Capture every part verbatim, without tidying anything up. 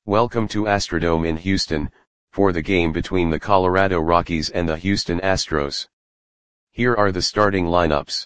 Welcome to Astrodome in Houston, for the game between the Colorado Rockies and the Houston Astros. Here are the starting lineups.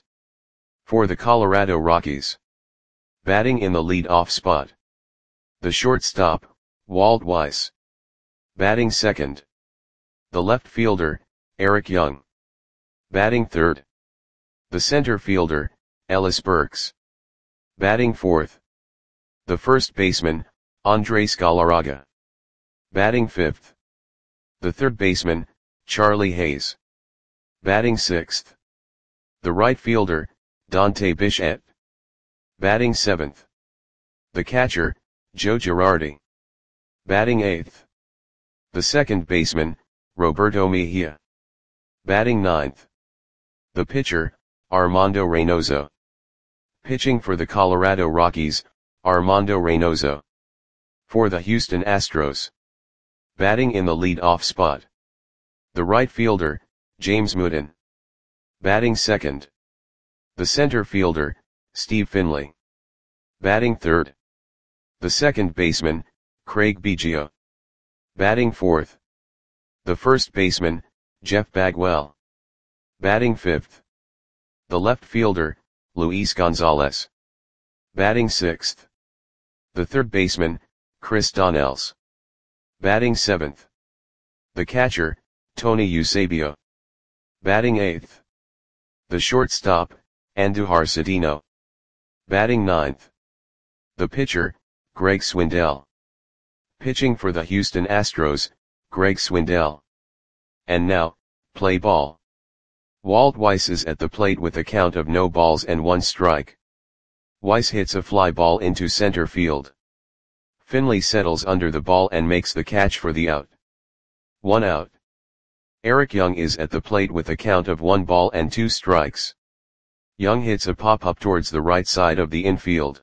For the Colorado Rockies. Batting in the lead-off spot. The shortstop, Walt Weiss. Batting second. The left fielder, Eric Young. Batting third. The center fielder, Ellis Burks. Batting fourth. The first baseman, Andres Galarraga. Batting fifth. The third baseman, Charlie Hayes. Batting sixth. The right fielder, Dante Bichette. Batting seventh. The catcher, Joe Girardi. Batting eighth. The second baseman, Roberto Mejia. Batting ninth. The pitcher, Armando Reynoso. Pitching for the Colorado Rockies, Armando Reynoso. For the Houston Astros. Batting in the lead-off spot. The right fielder, James Mooden. Batting second. The center fielder, Steve Finley. Batting third. The second baseman, Craig Biggio. Batting fourth. The first baseman, Jeff Bagwell. Batting fifth. The left fielder, Luis Gonzalez. Batting sixth. The third baseman, Chris Donnells. Batting seventh. The catcher, Tony Eusebio. Batting eighth. The shortstop, Andujar Cedeno. Batting ninth. The pitcher, Greg Swindell. Pitching for the Houston Astros, Greg Swindell. And now, play ball. Walt Weiss is at the plate with a count of no balls and one strike. Weiss hits a fly ball into center field. Finley settles under the ball and makes the catch for the out. One out. Eric Young is at the plate with a count of one ball and two strikes. Young hits a pop-up towards the right side of the infield.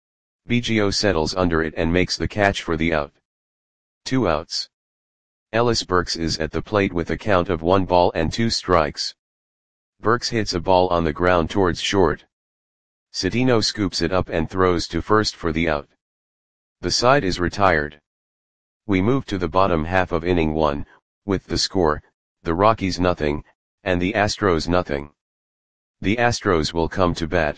Biggio settles under it and makes the catch for the out. Two outs. Ellis Burks is at the plate with a count of one ball and two strikes. Burks hits a ball on the ground towards short. Cedeno scoops it up and throws to first for the out. The side is retired. We move to the bottom half of inning one, with the score, the Rockies nothing, and the Astros nothing. The Astros will come to bat.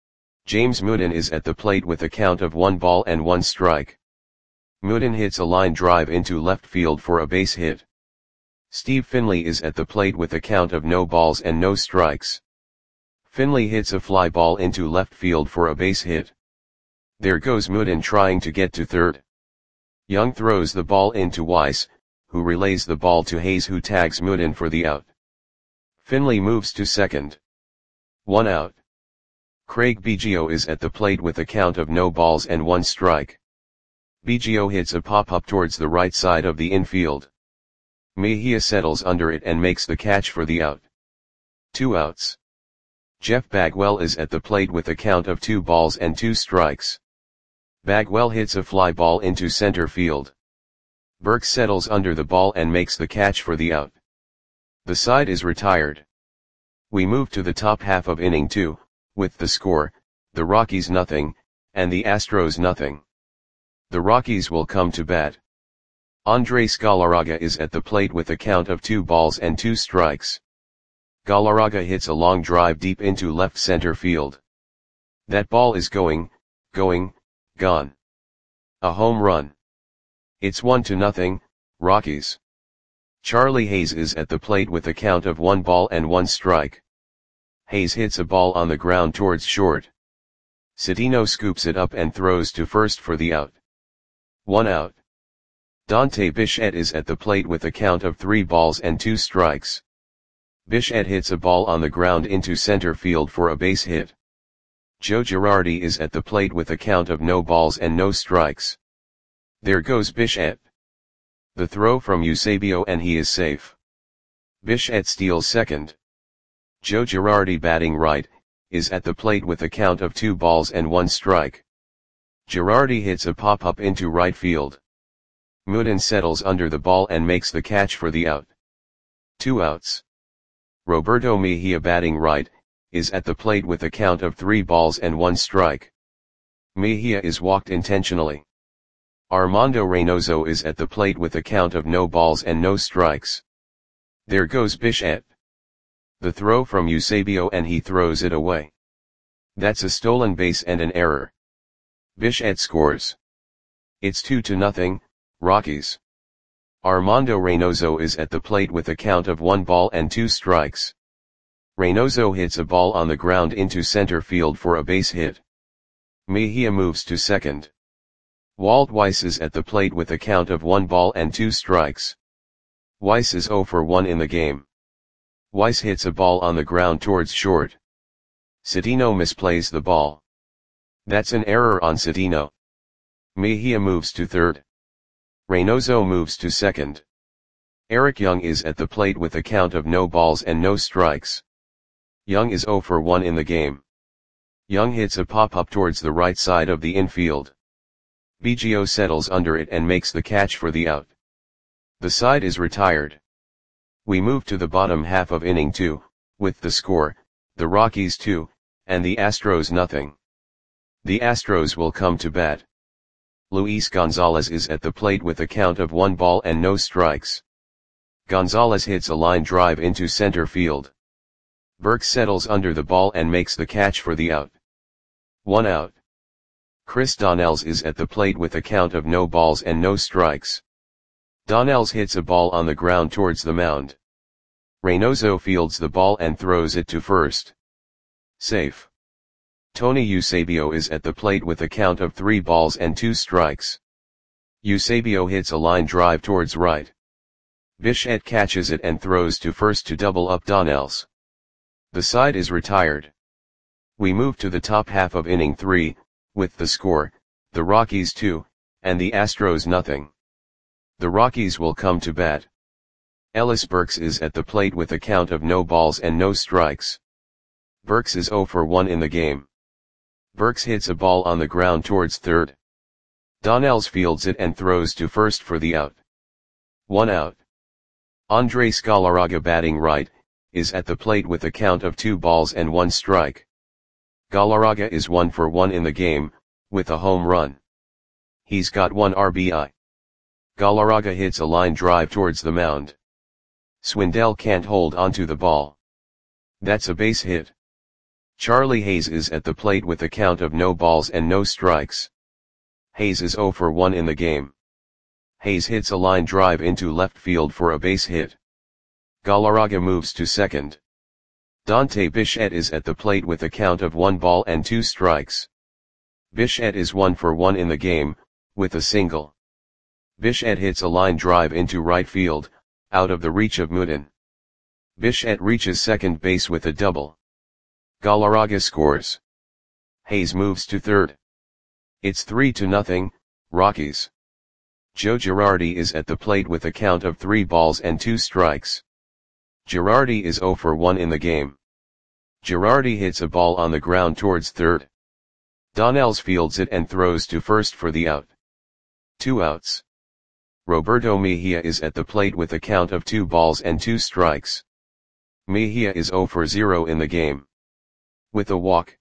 James Mooden is at the plate with a count of one ball and one strike. Mooden hits a line drive into left field for a base hit. Steve Finley is at the plate with a count of no balls and no strikes. Finley hits a fly ball into left field for a base hit. There goes Mooden trying to get to third. Young throws the ball into Weiss, who relays the ball to Hayes, who tags Mooden for the out. Finley moves to second. One out. Craig Biggio is at the plate with a count of no balls and one strike. Biggio hits a pop-up towards the right side of the infield. Mejia settles under it and makes the catch for the out. Two outs. Jeff Bagwell is at the plate with a count of two balls and two strikes. Bagwell hits a fly ball into center field. Burks settles under the ball and makes the catch for the out. The side is retired. We move to the top half of inning two, with the score, the Rockies nothing, and the Astros nothing. The Rockies will come to bat. Andres Galarraga is at the plate with a count of two balls and two strikes. Galarraga hits a long drive deep into left center field. That ball is going, going, gone. A home run. It's one to nothing, Rockies. Charlie Hayes is at the plate with a count of one ball and one strike. Hayes hits a ball on the ground towards short. Cedeno scoops it up and throws to first for the out. One out. Dante Bichette is at the plate with a count of three balls and two strikes. Bichette hits a ball on the ground into center field for a base hit. Joe Girardi is at the plate with a count of no balls and no strikes. There goes Bichette. The throw from Eusebio and he is safe. Bichette steals second. Joe Girardi, batting right, is at the plate with a count of two balls and one strike. Girardi hits a pop-up into right field. Mooden settles under the ball and makes the catch for the out. Two outs. Roberto Mejia, batting right, is at the plate with a count of three balls and one strike. Mejia is walked intentionally. Armando Reynoso is at the plate with a count of no balls and no strikes. There goes Bichette. The throw from Eusebio and he throws it away. That's a stolen base and an error. Bichette scores. It's two to nothing, Rockies. Armando Reynoso is at the plate with a count of one ball and two strikes. Reynoso hits a ball on the ground into center field for a base hit. Mejia moves to second. Walt Weiss is at the plate with a count of one ball and two strikes. Weiss is zero for one in the game. Weiss hits a ball on the ground towards short. Cedeno misplays the ball. That's an error on Cedeno. Mejia moves to third. Reynoso moves to second. Eric Young is at the plate with a count of no balls and no strikes. Young is zero for one in the game. Young hits a pop-up towards the right side of the infield. Biggio settles under it and makes the catch for the out. The side is retired. We move to the bottom half of inning two, with the score, the Rockies two, and the Astros nothing. The Astros will come to bat. Luis Gonzalez is at the plate with a count of one ball and no strikes. Gonzalez hits a line drive into center field. Burke settles under the ball and makes the catch for the out. One out. Chris Donnells is at the plate with a count of no balls and no strikes. Donnells hits a ball on the ground towards the mound. Reynoso fields the ball and throws it to first. Safe. Tony Eusebio is at the plate with a count of three balls and two strikes. Eusebio hits a line drive towards right. Bichette catches it and throws to first to double up Donnells. The side is retired. We move to the top half of inning three, with the score, the Rockies two, and the Astros nothing. The Rockies will come to bat. Ellis Burks is at the plate with a count of no balls and no strikes. Burks is zero for one in the game. Burks hits a ball on the ground towards third. Donnells fields it and throws to first for the out. One out. Andres Galarraga, batting right, is at the plate with a count of two balls and one strike. Galarraga is one for one in the game, with a home run. He's got one R B I. Galarraga hits a line drive towards the mound. Swindell can't hold onto the ball. That's a base hit. Charlie Hayes is at the plate with a count of no balls and no strikes. Hayes is zero for one in the game. Hayes hits a line drive into left field for a base hit. Galarraga moves to second. Dante Bichette is at the plate with a count of one ball and two strikes. Bichette is one for one in the game, with a single. Bichette hits a line drive into right field, out of the reach of Mudin. Bichette reaches second base with a double. Galarraga scores. Hayes moves to third. It's three to nothing, Rockies. Joe Girardi is at the plate with a count of three balls and two strikes. Girardi is zero for one in the game. Girardi hits a ball on the ground towards third. Donnells fields it and throws to first for the out. Two outs. Roberto Mejia is at the plate with a count of two balls and two strikes. Mejia is zero for zero in the game. With a walk.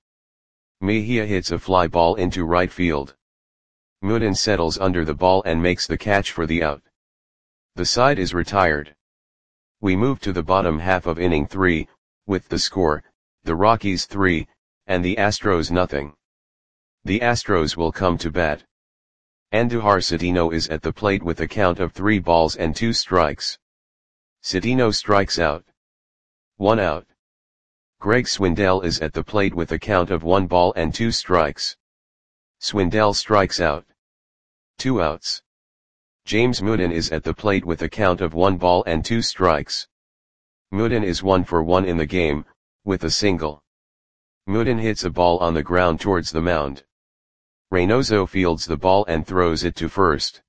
Mejia hits a fly ball into right field. Mudin settles under the ball and makes the catch for the out. The side is retired. We move to the bottom half of inning three, with the score, the Rockies three, and the Astros nothing. The Astros will come to bat. Andujar Cedeno is at the plate with a count of three balls and two strikes. Cedeno strikes out. One out. Greg Swindell is at the plate with a count of one ball and two strikes. Swindell strikes out. Two outs. James Mudin is at the plate with a count of one ball and two strikes. Mudin is one for one in the game, with a single. Mudin hits a ball on the ground towards the mound. Reynoso fields the ball and throws it to first.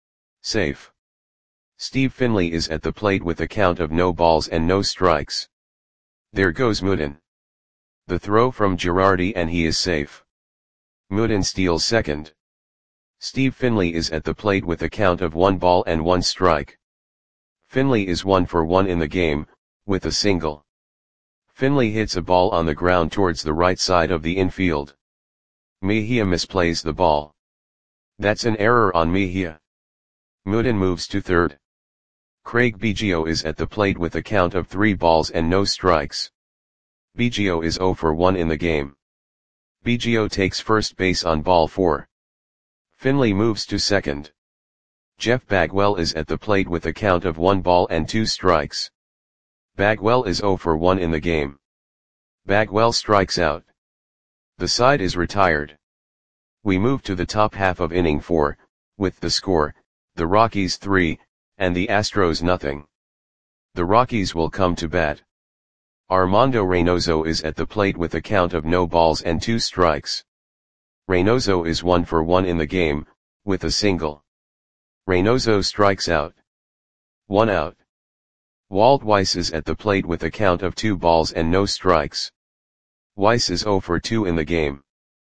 Safe. Steve Finley is at the plate with a count of no balls and no strikes. There goes Mudin. The throw from Girardi and he is safe. Mudin steals second. Steve Finley is at the plate with a count of one ball and one strike. Finley is one for one in the game, with a single. Finley hits a ball on the ground towards the right side of the infield. Mejia misplays the ball. That's an error on Mejia. Mooden moves to third. Craig Biggio is at the plate with a count of three balls and no strikes. Biggio is zero for one in the game. Biggio takes first base on ball four. Finley moves to second. Jeff Bagwell is at the plate with a count of one ball and two strikes. Bagwell is zero for one in the game. Bagwell strikes out. The side is retired. We move to the top half of inning four, with the score, the Rockies three, and the Astros nothing. The Rockies will come to bat. Armando Reynoso is at the plate with a count of no balls and two strikes. Reynoso is one for one in the game, with a single. Reynoso strikes out. One out. Walt Weiss is at the plate with a count of two balls and no strikes. Weiss is zero for two in the game.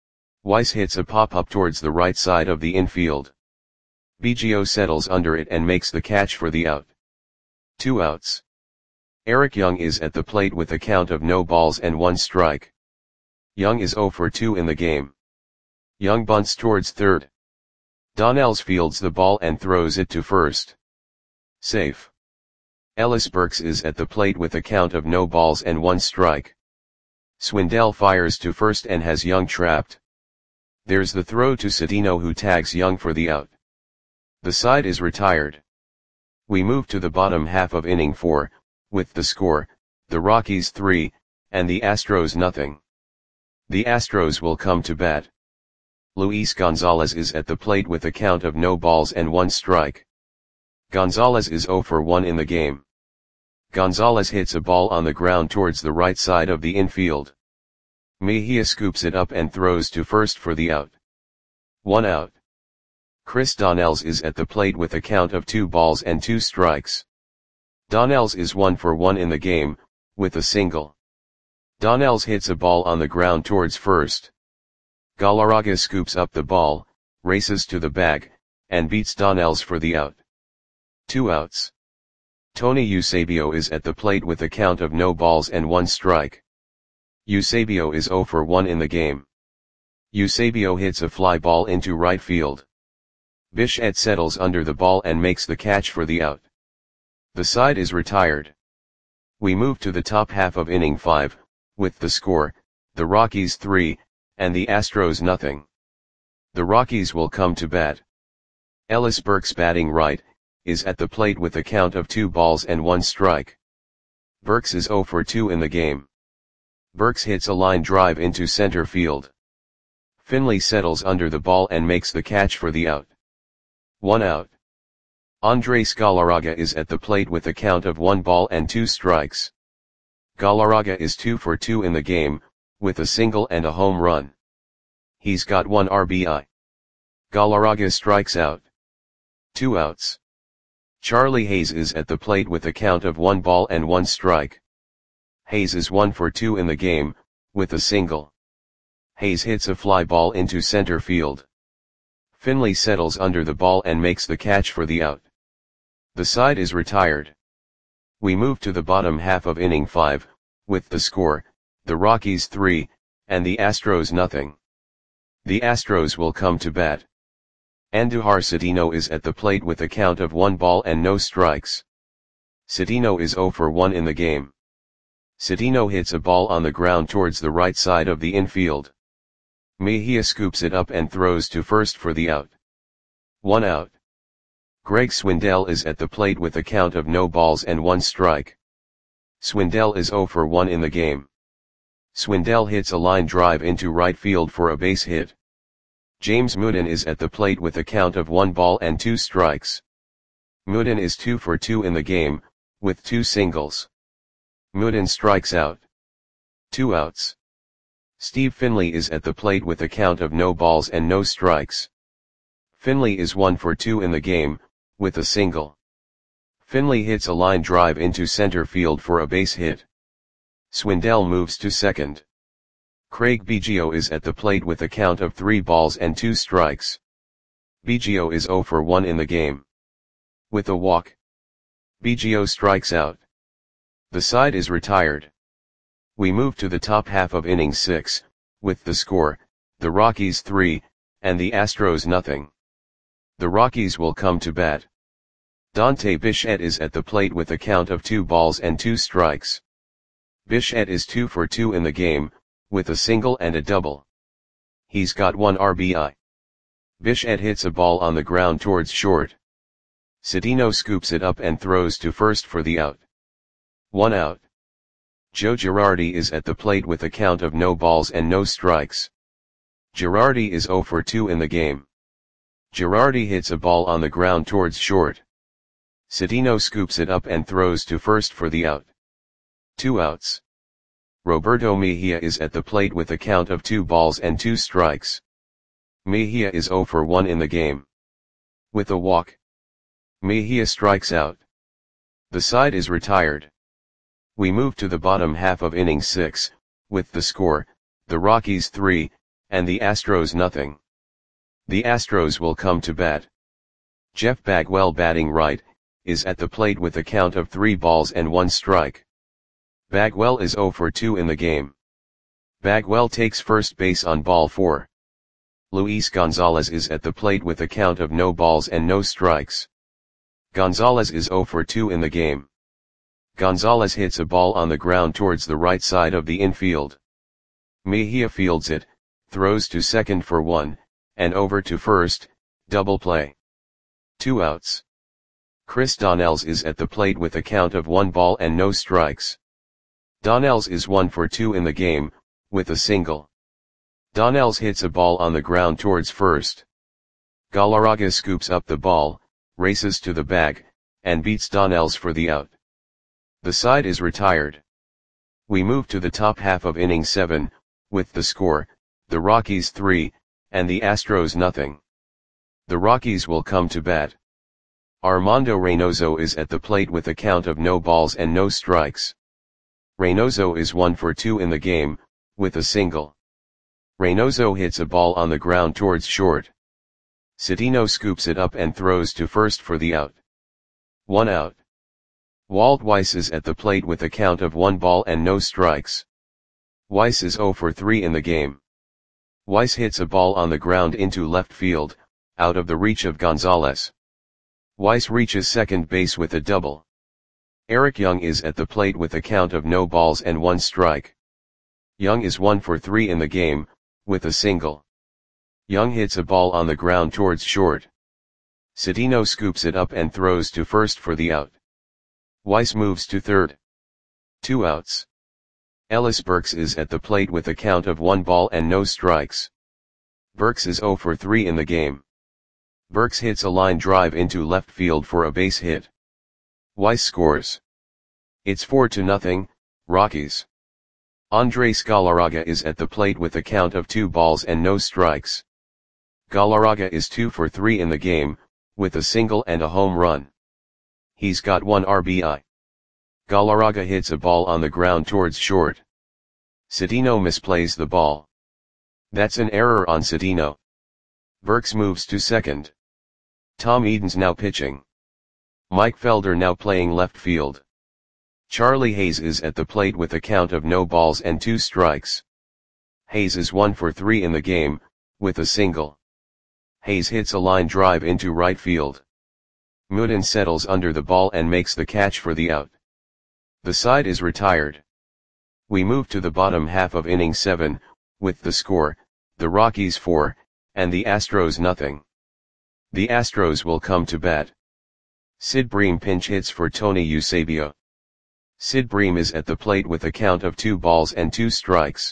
Weiss hits a pop-up towards the right side of the infield. Biggio settles under it and makes the catch for the out. Two outs. Eric Young is at the plate with a count of no balls and one strike. Young is zero for two in the game. Young bunts towards third. Donnells fields the ball and throws it to first. Safe. Ellis Burks is at the plate with a count of no balls and one strike. Swindell fires to first and has Young trapped. There's the throw to Cedeno, who tags Young for the out. The side is retired. We move to the bottom half of inning four, with the score, the Rockies three, and the Astros nothing. The Astros will come to bat. Luis Gonzalez is at the plate with a count of no balls and one strike. Gonzalez is zero for one in the game. Gonzalez hits a ball on the ground towards the right side of the infield. Mejia scoops it up and throws to first for the out. One out. Chris Donnells is at the plate with a count of two balls and two strikes. Donnells is one for one in the game, with a single. Donnells hits a ball on the ground towards first. Galarraga scoops up the ball, races to the bag, and beats Donnells for the out. Two outs. Tony Eusebio is at the plate with a count of no balls and one strike. Eusebio is zero for one in the game. Eusebio hits a fly ball into right field. Bichette settles under the ball and makes the catch for the out. The side is retired. We move to the top half of inning five, with the score, the Rockies three, and the Astros nothing. The Rockies will come to bat. Ellis Burks, batting right, is at the plate with a count of two balls and one strike. Burks is zero for two in the game. Burks hits a line drive into center field. Finley settles under the ball and makes the catch for the out. One out. Andres Galarraga is at the plate with a count of one ball and two strikes. Galarraga is two for two in the game, with a single and a home run. He's got one R B I. Galarraga strikes out. Two outs. Charlie Hayes is at the plate with a count of one ball and one strike. Hayes is one for two in the game, with a single. Hayes hits a fly ball into center field. Finley settles under the ball and makes the catch for the out. The side is retired. We move to the bottom half of inning five, with the score, the Rockies three, and the Astros nothing. The Astros will come to bat. Andujar Cedeno is at the plate with a count of one ball and no strikes. Cedeno is zero for one in the game. Cedeno hits a ball on the ground towards the right side of the infield. Mejia scoops it up and throws to first for the out. One out. Greg Swindell is at the plate with a count of no balls and one strike. Swindell is zero for one in the game. Swindell hits a line drive into right field for a base hit. James Mooden is at the plate with a count of one ball and two strikes. Mooden is two for two in the game, with two singles. Mooden strikes out. Two outs. Steve Finley is at the plate with a count of no balls and no strikes. Finley is one for two in the game, with a single. Finley hits a line drive into center field for a base hit. Swindell moves to second. Craig Biggio is at the plate with a count of three balls and two strikes. Biggio is zero for one in the game. With a walk, Biggio strikes out. The side is retired. We move to the top half of inning six, with the score, the Rockies three, and the Astros nothing. The Rockies will come to bat. Dante Bichette is at the plate with a count of two balls and two strikes. Bichette is two for two in the game, with a single and a double. He's got one R B I. Bichette hits a ball on the ground towards short. Cedeno scoops it up and throws to first for the out. One out. Joe Girardi is at the plate with a count of no balls and no strikes. Girardi is zero for two in the game. Girardi hits a ball on the ground towards short. Cedeno scoops it up and throws to first for the out. Two outs. Roberto Mejia is at the plate with a count of two balls and two strikes. Mejia is zero for one in the game. With a walk, Mejia strikes out. The side is retired. We move to the bottom half of inning six, with the score, the Rockies three, and the Astros nothing. The Astros will come to bat. Jeff Bagwell, batting right, is at the plate with a count of three balls and one strike. Bagwell is zero for two in the game. Bagwell takes first base on ball four. Luis Gonzalez is at the plate with a count of no balls and no strikes. Gonzalez is zero for two in the game. Gonzalez hits a ball on the ground towards the right side of the infield. Mejia fields it, throws to second for one, and over to first, double play. Two outs. Chris Donnells is at the plate with a count of one ball and no strikes. Donnells is one for two in the game, with a single. Donnells hits a ball on the ground towards first. Galarraga scoops up the ball, races to the bag, and beats Donnells for the out. The side is retired. We move to the top half of inning seven, with the score, the Rockies three, and the Astros nothing. The Rockies will come to bat. Armando Reynoso is at the plate with a count of no balls and no strikes. Reynoso is one for two in the game, with a single. Reynoso hits a ball on the ground towards short. Cedeno scoops it up and throws to first for the out. One out. Walt Weiss is at the plate with a count of one ball and no strikes. Weiss is zero for three in the game. Weiss hits a ball on the ground into left field, out of the reach of Gonzalez. Weiss reaches second base with a double. Eric Young is at the plate with a count of no balls and one strike. Young is one for three in the game, with a single. Young hits a ball on the ground towards short. Cedeno scoops it up and throws to first for the out. Weiss moves to third. Two outs. Ellis Burks is at the plate with a count of one ball and no strikes. Burks is zero for three in the game. Burks hits a line drive into left field for a base hit. Weiss scores. It's four to nothing, Rockies. Andres Galarraga is at the plate with a count of two balls and no strikes. Galarraga is two for three in the game, with a single and a home run. He's got one R B I. Galarraga hits a ball on the ground towards short. Cedeno misplays the ball. That's an error on Cedeno. Burks moves to second. Tom Eden's now pitching. Mike Felder now playing left field. Charlie Hayes is at the plate with a count of no balls and two strikes. Hayes is one for three in the game, with a single. Hayes hits a line drive into right field. Mooden settles under the ball and makes the catch for the out. The side is retired. We move to the bottom half of inning seven, with the score, the Rockies four, and the Astros nothing. The Astros will come to bat. Sid Bream pinch hits for Tony Eusebio. Sid Bream is at the plate with a count of two balls and two strikes.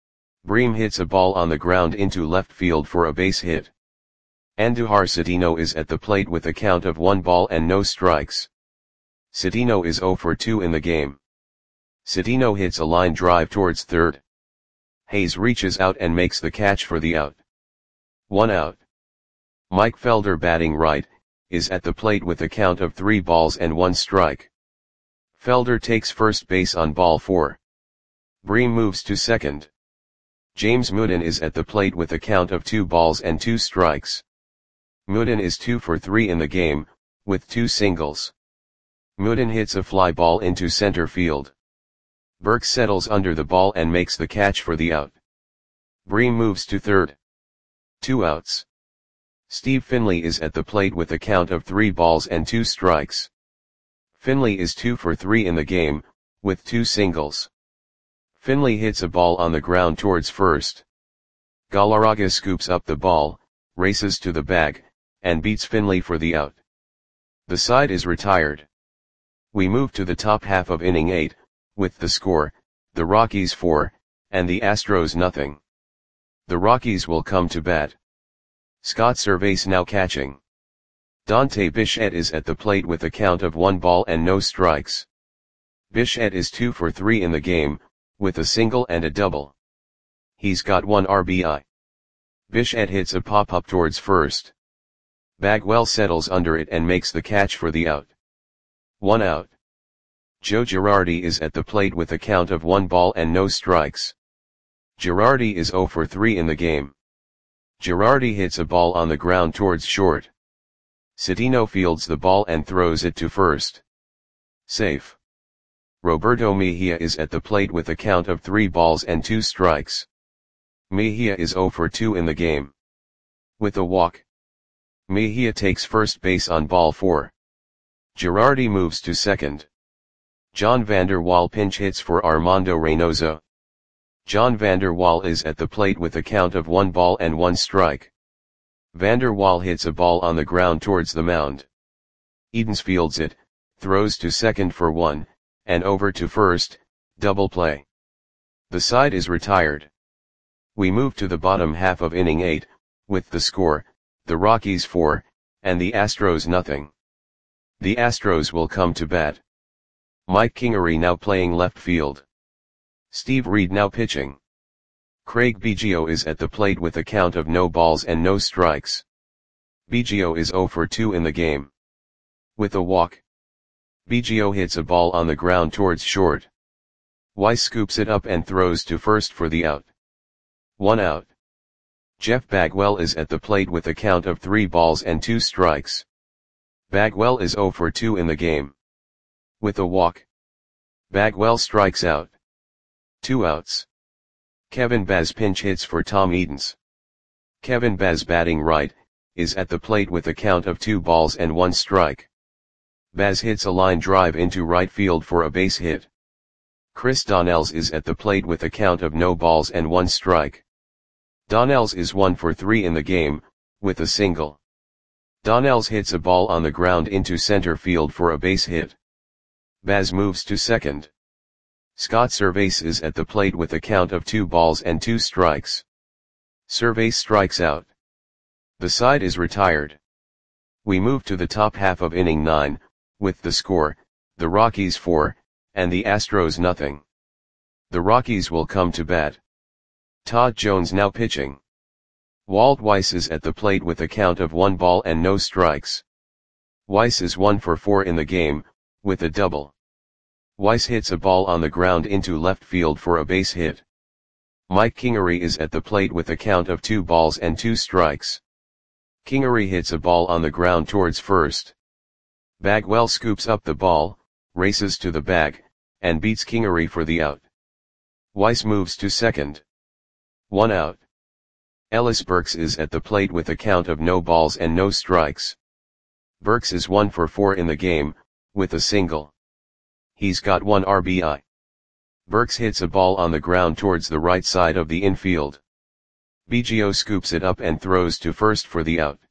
Bream hits a ball on the ground into left field for a base hit. Andujar Cedeno is at the plate with a count of one ball and no strikes. Cedeno is zero for two in the game. Cedeno hits a line drive towards third. Hayes reaches out and makes the catch for the out. One out. Mike Felder, batting right, is at the plate with a count of three balls and one strike. Felder takes first base on ball four. Bream moves to second. James Mooden is at the plate with a count of two balls and two strikes. Mooden is two for three in the game, with two singles. Mooden hits a fly ball into center field. Burks settles under the ball and makes the catch for the out. Bream moves to third. Two outs. Steve Finley is at the plate with a count of three balls and two strikes. Finley is two for three in the game, with two singles. Finley hits a ball on the ground towards first. Galarraga scoops up the ball, races to the bag, and beats Finley for the out. The side is retired. We move to the top half of inning eight, with the score, the Rockies four, and the Astros nothing. The Rockies will come to bat. Scott Servais now catching. Dante Bichette is at the plate with a count of one ball and no strikes. Bichette is two for three in the game, with a single and a double. He's got one R B I. Bichette hits a pop-up towards first. Bagwell settles under it and makes the catch for the out. One out. Joe Girardi is at the plate with a count of one ball and no strikes. Girardi is zero for three in the game. Girardi hits a ball on the ground towards short. Cedeno fields the ball and throws it to first. Safe. Roberto Mejia is at the plate with a count of three balls and two strikes. Mejia is zero for two in the game. With a walk. Mejia takes first base on ball four. Girardi moves to second. John Vander Wal pinch hits for Armando Reynoso. John Vander Wal is at the plate with a count of one ball and one strike. Vander Wal hits a ball on the ground towards the mound. Edens fields it, throws to second for one, and over to first, double play. The side is retired. We move to the bottom half of inning eight, with the score, the Rockies four, and the Astros nothing. The Astros will come to bat. Mike Kingery now playing left field. Steve Reed now pitching. Craig Biggio is at the plate with a count of no balls and no strikes. Biggio is zero for two in the game. With a walk. Biggio hits a ball on the ground towards short. Weiss scoops it up and throws to first for the out. One out. Jeff Bagwell is at the plate with a count of three balls and two strikes. Bagwell is zero for two in the game. With a walk. Bagwell strikes out. Two outs. Kevin Baz pinch hits for Tom Edens. Kevin Baz batting right, is at the plate with a count of two balls and one strike. Baz hits a line drive into right field for a base hit. Chris Donnells is at the plate with a count of no balls and one strike. Donnells is one for three in the game, with a single. Donnells hits a ball on the ground into center field for a base hit. Baz moves to second. Scott Servais is at the plate with a count of two balls and two strikes. Servais strikes out. The side is retired. We move to the top half of inning nine, with the score, the Rockies four, and the Astros nothing. The Rockies will come to bat. Todd Jones now pitching. Walt Weiss is at the plate with a count of one ball and no strikes. Weiss is one for four in the game, with a double. Weiss hits a ball on the ground into left field for a base hit. Mike Kingery is at the plate with a count of two balls and two strikes. Kingery hits a ball on the ground towards first. Bagwell scoops up the ball, races to the bag, and beats Kingery for the out. Weiss moves to second. One out. Ellis Burks is at the plate with a count of no balls and no strikes. Burks is one for four in the game, with a single. He's got one R B I. Burks hits a ball on the ground towards the right side of the infield. Biggio scoops it up and throws to first for the out.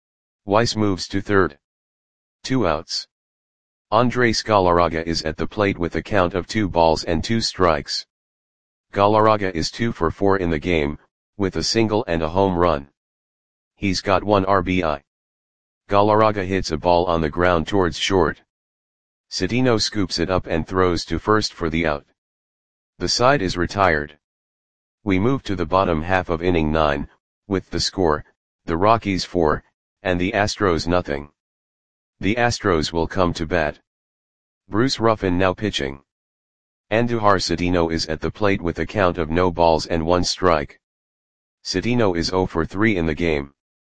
Weiss moves to third. Two outs. Andres Galarraga is at the plate with a count of two balls and two strikes. Galarraga is two for four in the game, with a single and a home run. He's got one R B I. Galarraga hits a ball on the ground towards short. Cedeno scoops it up and throws to first for the out. The side is retired. We move to the bottom half of inning nine, with the score, the Rockies four, and the Astros nothing. The Astros will come to bat. Bruce Ruffin now pitching. Andujar Cedeno is at the plate with a count of no balls and one strike. Cedeno is zero for three in the game.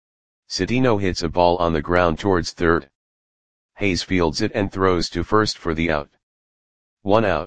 Cedeno hits a ball on the ground towards third. Hayes fields it and throws to first for the out. One out.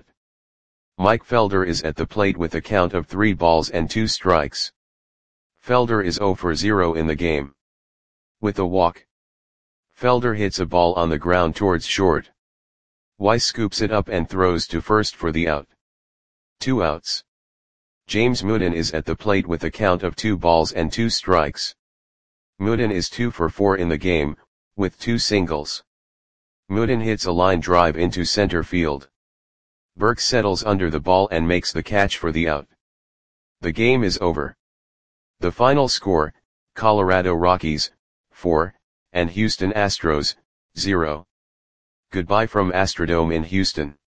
Mike Felder is at the plate with a count of three balls and two strikes. Felder is zero for zero in the game. With a walk, Felder hits a ball on the ground towards short. Weiss scoops it up and throws to first for the out. Two outs. James Mooden is at the plate with a count of two balls and two strikes. Mooden is two for four in the game, with two singles. Mooden hits a line drive into center field. Burke settles under the ball and makes the catch for the out. The game is over. The final score, Colorado Rockies, four, and Houston Astros, zero. Goodbye from Astrodome in Houston.